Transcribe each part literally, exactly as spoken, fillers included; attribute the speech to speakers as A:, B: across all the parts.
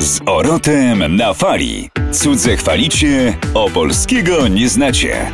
A: Z Orotem na fali. Cudze chwalicie, opolskiego nie znacie.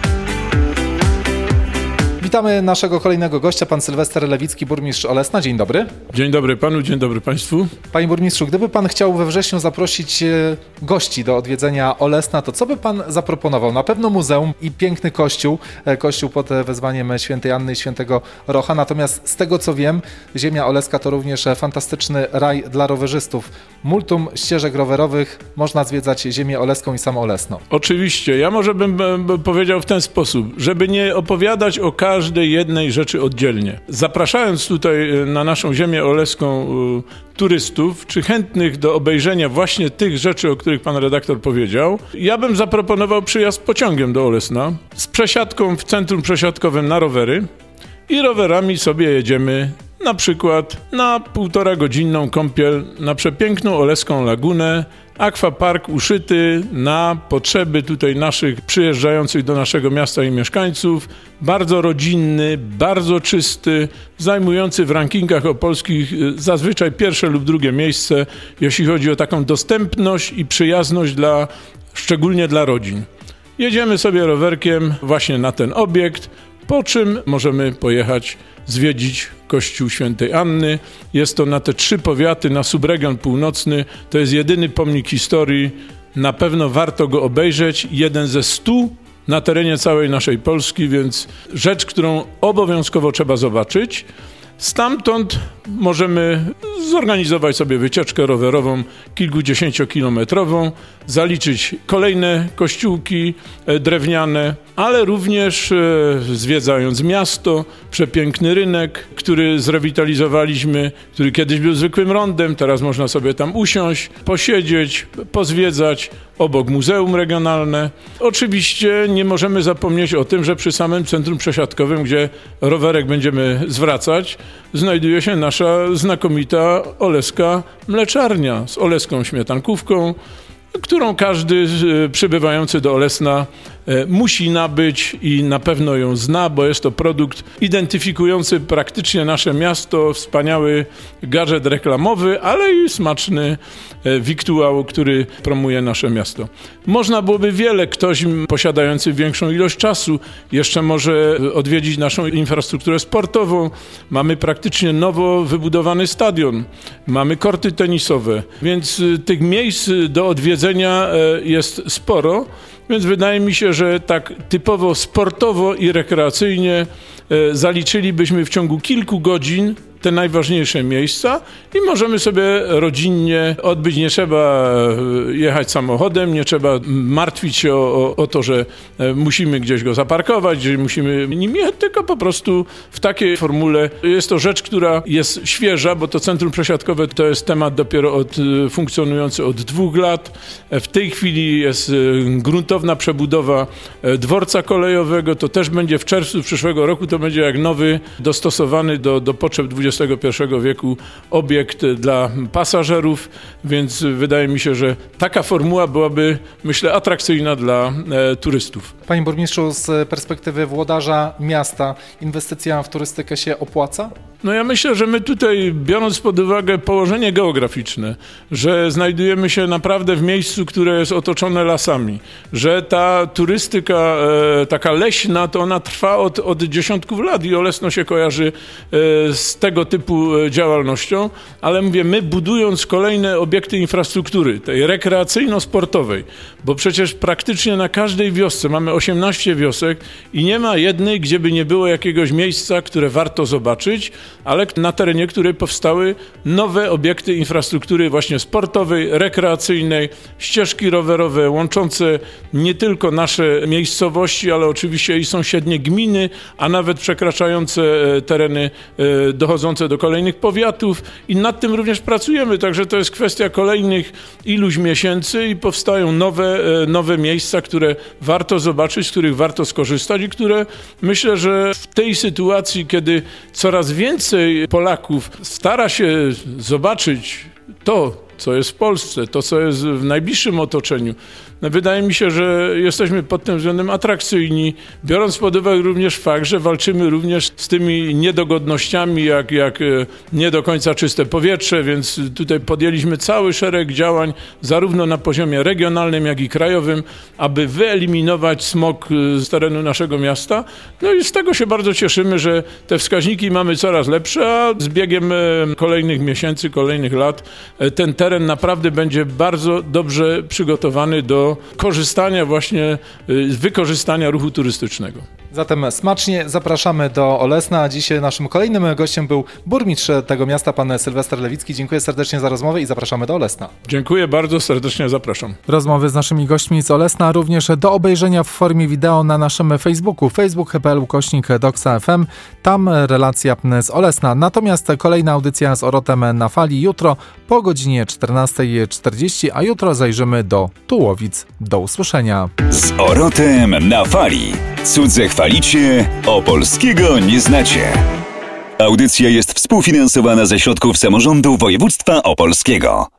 B: Witamy naszego kolejnego gościa, pan Sylwester Lewicki, burmistrz Olesna. Dzień dobry.
C: Dzień dobry panu, dzień dobry państwu.
B: Panie burmistrzu, gdyby pan chciał we wrześniu zaprosić gości do odwiedzenia Olesna, to co by pan zaproponował? Na pewno muzeum i piękny kościół, kościół pod wezwaniem świętej Anny i świętego Rocha. Natomiast z tego co wiem, ziemia oleska to również fantastyczny raj dla rowerzystów. Multum ścieżek rowerowych, można zwiedzać ziemię oleską i samo Olesno.
C: Oczywiście, ja może bym powiedział w ten sposób, żeby nie opowiadać o każdej jednej rzeczy oddzielnie. Zapraszając tutaj na naszą ziemię oleską turystów, czy chętnych do obejrzenia właśnie tych rzeczy, o których pan redaktor powiedział, ja bym zaproponował przyjazd pociągiem do Olesna z przesiadką w centrum przesiadkowym na rowery i rowerami sobie jedziemy na przykład na półtora godzinną kąpiel na przepiękną oleską lagunę, akwapark uszyty na potrzeby tutaj naszych przyjeżdżających do naszego miasta i mieszkańców, bardzo rodzinny, bardzo czysty, zajmujący w rankingach opolskich zazwyczaj pierwsze lub drugie miejsce, jeśli chodzi o taką dostępność i przyjazność dla, szczególnie dla rodzin. Jedziemy sobie rowerkiem właśnie na ten obiekt, po czym możemy pojechać zwiedzić Kościół Świętej Anny. Jest to na te trzy powiaty, na subregion północny. To jest jedyny pomnik historii. Na pewno warto go obejrzeć. Jeden ze stu na terenie całej naszej Polski, więc rzecz, którą obowiązkowo trzeba zobaczyć. Stamtąd możemy zorganizować sobie wycieczkę rowerową kilkudziesięciokilometrową, zaliczyć kolejne kościółki drewniane, ale również zwiedzając miasto, przepiękny rynek, który zrewitalizowaliśmy, który kiedyś był zwykłym rondem, teraz można sobie tam usiąść, posiedzieć, pozwiedzać, obok muzeum regionalne. Oczywiście nie możemy zapomnieć o tym, że przy samym centrum przesiadkowym, gdzie rowerek będziemy zwracać, znajduje się nasza znakomita oleska mleczarnia z oleską śmietankówką, którą każdy przybywający do Olesna musi nabyć i na pewno ją zna, bo jest to produkt identyfikujący praktycznie nasze miasto, wspaniały gadżet reklamowy, ale i smaczny wiktuał, który promuje nasze miasto. Można byłoby wiele, ktoś posiadający większą ilość czasu jeszcze może odwiedzić naszą infrastrukturę sportową. Mamy praktycznie nowo wybudowany stadion, mamy korty tenisowe, więc tych miejsc do odwiedzenia jest sporo. Więc wydaje mi się, że tak typowo sportowo i rekreacyjnie zaliczylibyśmy w ciągu kilku godzin te najważniejsze miejsca i możemy sobie rodzinnie odbyć. Nie trzeba jechać samochodem, nie trzeba martwić się o, o, o to, że musimy gdzieś go zaparkować, że musimy nim jechać, tylko po prostu w takiej formule. Jest to rzecz, która jest świeża, bo to centrum przesiadkowe to jest temat dopiero od, funkcjonujący od dwóch lat. W tej chwili jest gruntowna przebudowa dworca kolejowego. To też będzie w czerwcu przyszłego roku, to będzie jak nowy, dostosowany do, do potrzeb dwudziestego pierwszego wieku obiekt dla pasażerów, więc wydaje mi się, że taka formuła byłaby, myślę, atrakcyjna dla e, turystów.
B: Panie burmistrzu, z perspektywy włodarza miasta, inwestycja w turystykę się opłaca?
C: No ja myślę, że my tutaj, biorąc pod uwagę położenie geograficzne, że znajdujemy się naprawdę w miejscu, które jest otoczone lasami, że ta turystyka e, taka leśna, to ona trwa od, od dziesiątków lat i Olesno się kojarzy e, z tego typu działalnością, ale mówię, my budując kolejne obiekty infrastruktury, tej rekreacyjno-sportowej, bo przecież praktycznie na każdej wiosce, mamy osiemnaście wiosek i nie ma jednej, gdzie by nie było jakiegoś miejsca, które warto zobaczyć, ale na terenie której powstały nowe obiekty infrastruktury właśnie sportowej, rekreacyjnej, ścieżki rowerowe łączące nie tylko nasze miejscowości, ale oczywiście i sąsiednie gminy, a nawet przekraczające tereny dochodzące do kolejnych powiatów i nad tym również pracujemy, także to jest kwestia kolejnych iluś miesięcy i powstają nowe, nowe miejsca, które warto zobaczyć, z których warto skorzystać i które myślę, że w tej sytuacji, kiedy coraz więcej Polaków stara się zobaczyć to, co jest w Polsce, to, co jest w najbliższym otoczeniu. No, wydaje mi się, że jesteśmy pod tym względem atrakcyjni, biorąc pod uwagę również fakt, że walczymy również z tymi niedogodnościami, jak, jak nie do końca czyste powietrze, więc tutaj podjęliśmy cały szereg działań, zarówno na poziomie regionalnym, jak i krajowym, aby wyeliminować smog z terenu naszego miasta. No i z tego się bardzo cieszymy, że te wskaźniki mamy coraz lepsze, a z biegiem kolejnych miesięcy, kolejnych lat ten teren naprawdę będzie bardzo dobrze przygotowany do korzystania właśnie, wykorzystania ruchu turystycznego.
B: Zatem smacznie zapraszamy do Olesna. Dzisiaj naszym kolejnym gościem był burmistrz tego miasta, pan Sylwester Lewicki. Dziękuję serdecznie za rozmowę i zapraszamy do Olesna.
C: Dziękuję bardzo, serdecznie zapraszam.
B: Rozmowy z naszymi gośćmi z Olesna również do obejrzenia w formie wideo na naszym Facebooku, facebook kropka p l ukośnik doksa f m. Tam relacja z Olesna. Natomiast kolejna audycja z Orotem na fali jutro po godzinie czternasta czterdzieści, a jutro zajrzymy do Tułowic. Do usłyszenia.
A: Z Orotem na fali. Cudze chwalicie, opolskiego nie znacie. Audycja jest współfinansowana ze środków samorządu województwa opolskiego.